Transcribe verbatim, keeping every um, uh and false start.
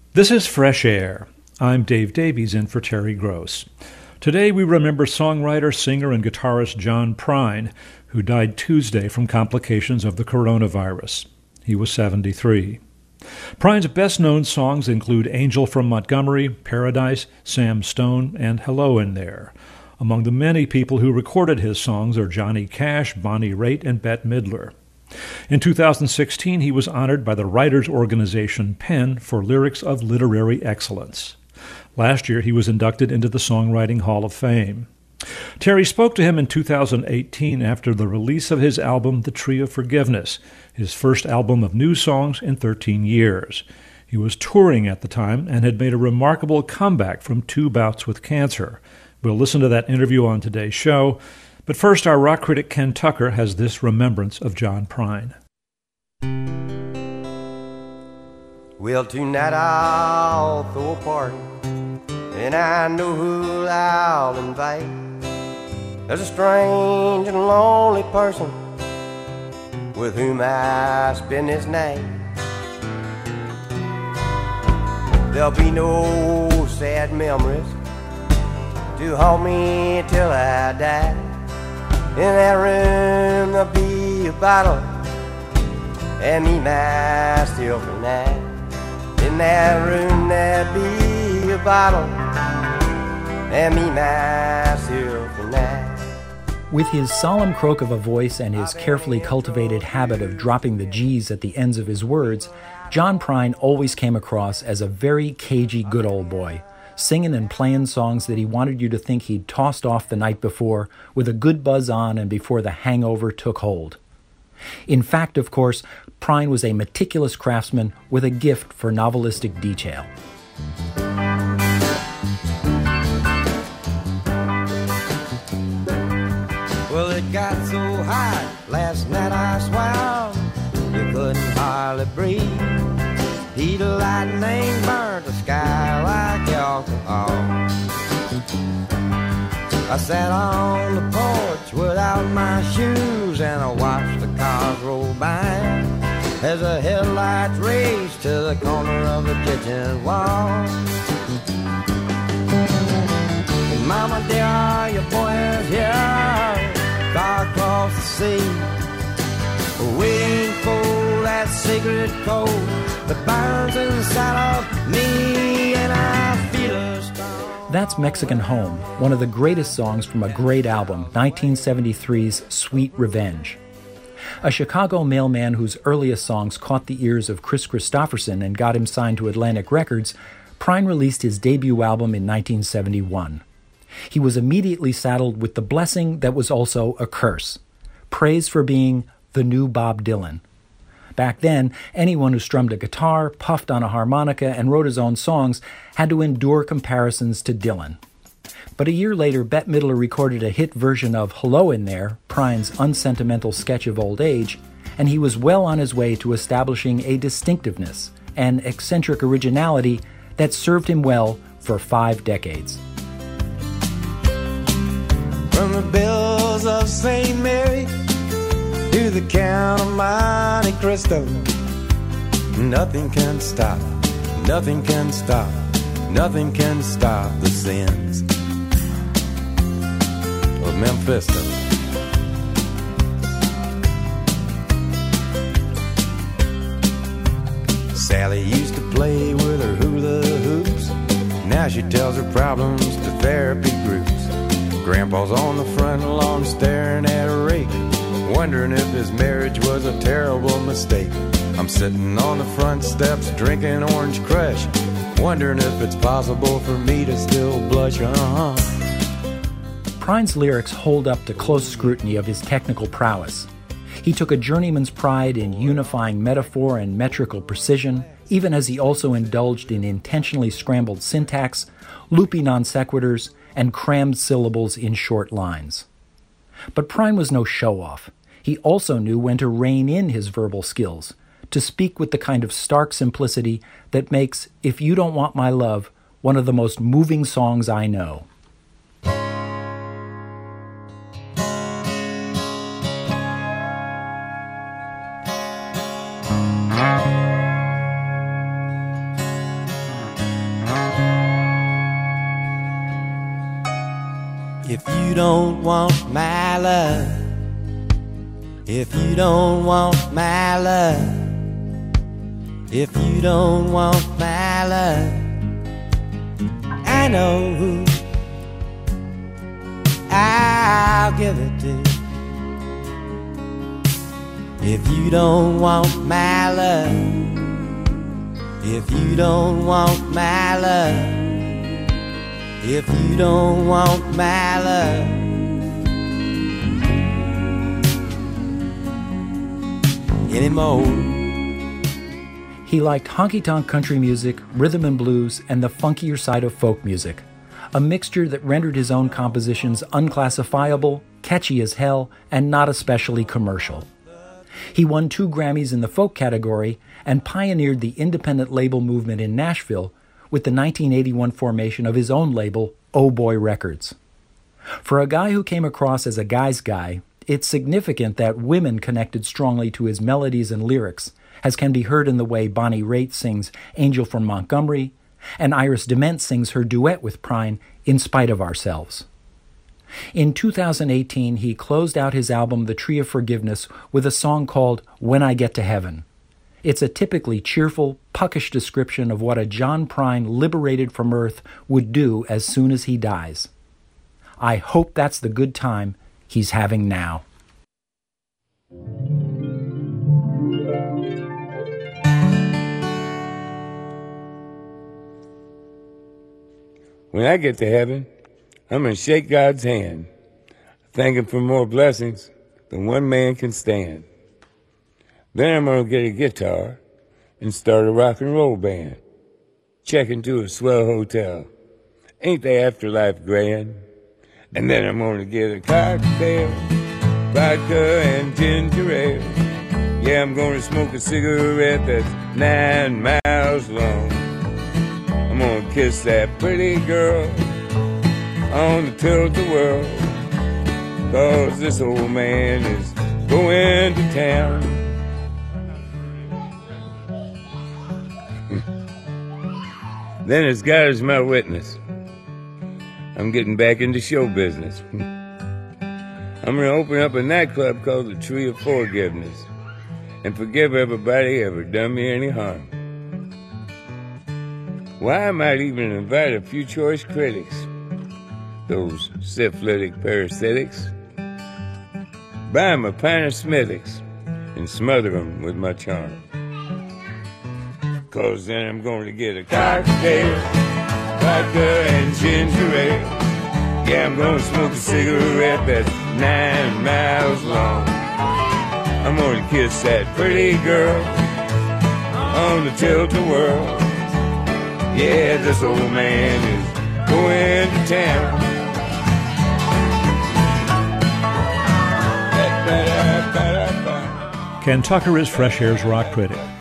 This is Fresh Air. I'm Dave Davies in for Terry Gross. Today we remember songwriter, singer, and guitarist John Prine, who died Tuesday from complications of the coronavirus. He was seventy-three. Prine's best-known songs include Angel from Montgomery, Paradise, Sam Stone, and Hello in There. Among the many people who recorded his songs are Johnny Cash, Bonnie Raitt, and Bette Midler. In two thousand sixteen, he was honored by the writers' organization PEN for Lyrics of Literary Excellence. Last year, he was inducted into the Songwriting Hall of Fame. Terry spoke to him in two thousand eighteen after the release of his album, The Tree of Forgiveness, his first album of new songs in thirteen years. He was touring at the time and had made a remarkable comeback from two bouts with cancer. We'll listen to that interview on today's show. But first, our rock critic Ken Tucker has this remembrance of John Prine. Well, tonight I'll throw a party, and I know who I'll invite. There's a strange and lonely person with whom I spend this night. There'll be no sad memories to haunt me till I die. In that room there'll be a bottle and me myself and I. In that room there'll be a bottle and me myself and I. With his solemn croak of a voice and his carefully cultivated habit of dropping the G's at the ends of his words, John Prine always came across as a very cagey good old boy, singing and playing songs that he wanted you to think he'd tossed off the night before with a good buzz on and before the hangover took hold. In fact, of course, Prine was a meticulous craftsman with a gift for novelistic detail. Well, it got so hot last night I swam, you couldn't hardly breathe. Heat of lightning burnt the sky like alcohol. I sat on the porch without my shoes and I watched the cars roll by as the headlights raced to the corner of the kitchen wall. And Mama dear, your boy is here, far across the sea, waiting for that secret code that burns inside of me, and I feel a storm. That's Mexican Home, one of the greatest songs from a great album, nineteen seventy-three's Sweet Revenge. A Chicago mailman whose earliest songs caught the ears of Chris Christopherson and got him signed to Atlantic Records, Prine released his debut album in nineteen seventy-one. He was immediately saddled with the blessing that was also a curse: praise for being the new Bob Dylan. Back then, anyone who strummed a guitar, puffed on a harmonica, and wrote his own songs had to endure comparisons to Dylan. But a year later, Bette Midler recorded a hit version of Hello in There, Prine's unsentimental sketch of old age, and he was well on his way to establishing a distinctiveness, an eccentric originality that served him well for five decades. From the bells of Saint Mary to the Count of Monte Cristo, nothing can stop, nothing can stop, nothing can stop the sins of Memphis. Sally used to play with her hula hoops, now she tells her problems to therapy groups. Grandpa's on the front lawn staring at a rake, wondering if his marriage was a terrible mistake. I'm sitting on the front steps drinking Orange Crush, wondering if it's possible for me to still blush. Uh-huh. Prine's lyrics hold up to close scrutiny of his technical prowess. He took a journeyman's pride in unifying metaphor and metrical precision, even as he also indulged in intentionally scrambled syntax, loopy non sequiturs, and crammed syllables in short lines. But Prine was no show-off. He also knew when to rein in his verbal skills, to speak with the kind of stark simplicity that makes If You Don't Want My Love one of the most moving songs I know. If you don't want my love, if you don't want my love, if you don't want my love, I know who I'll give it to. If you don't want my love, if you don't want my love, if you don't want my love, anymore. He liked honky-tonk country music, rhythm and blues, and the funkier side of folk music, a mixture that rendered his own compositions unclassifiable, catchy as hell, and not especially commercial. He won two Grammys in the folk category and pioneered the independent label movement in Nashville with the nineteen eighty-one formation of his own label, Oh Boy Records. For a guy who came across as a guy's guy, it's significant that women connected strongly to his melodies and lyrics, as can be heard in the way Bonnie Raitt sings Angel from Montgomery, and Iris DeMent sings her duet with Prine, In Spite of Ourselves. In two thousand eighteen, he closed out his album The Tree of Forgiveness with a song called When I Get to Heaven. It's a typically cheerful, puckish description of what a John Prine liberated from earth would do as soon as he dies. I hope that's the good time he's having now. When I get to heaven, I'm going to shake God's hand, thank him for more blessings than one man can stand. Then I'm going to get a guitar and start a rock and roll band. Check into a swell hotel. Ain't the afterlife grand? And then I'm going to get a cocktail, vodka and ginger ale. Yeah, I'm going to smoke a cigarette that's nine miles long. I'm going to kiss that pretty girl on the tilt-a-whirl, 'cause this old man is going to town. Then as God is my witness, I'm getting back into show business. I'm gonna open up a nightclub called the Tree of Forgiveness and forgive everybody ever done me any harm. Why, I might even invite a few choice critics, those syphilitic parasitics, buy 'em a pint of Smithwick's and smother 'em with my charm. 'Cause then I'm going to get a cocktail, vodka and ginger ale. Yeah, I'm going to smoke a cigarette that's nine miles long. I'm going to kiss that pretty girl on the tilt-a-whirl. Yeah, this old man is going to town. Ken Tucker is Fresh Air's rock critic.